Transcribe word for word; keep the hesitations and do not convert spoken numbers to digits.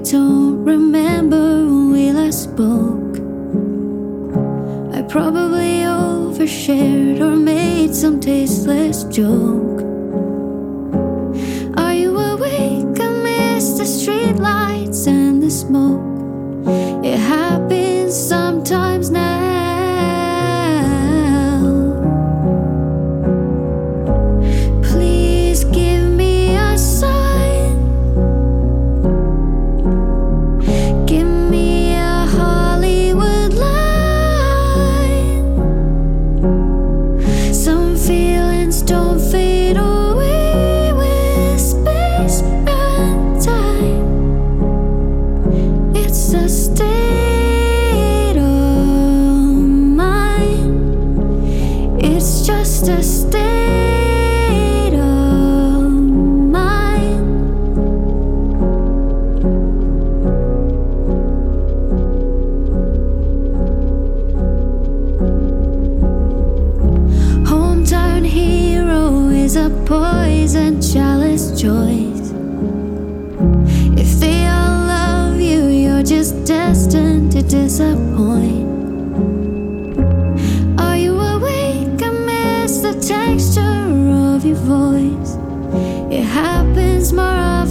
don't remember when we last spoke. I probably overshared or made some tasteless joke. Are you awake? I miss the street lights and the smoke. It happens sometimes now. Please give me a sign. Give me a Hollywood line. Some feelings don't fade away with space and time. It's a state of mind. It's just a state of mind. Hometown hero is a poison chalice choice. If they all love you, you're just destined to disappoint. Are you awake? I miss the texture of your voice. It happens more often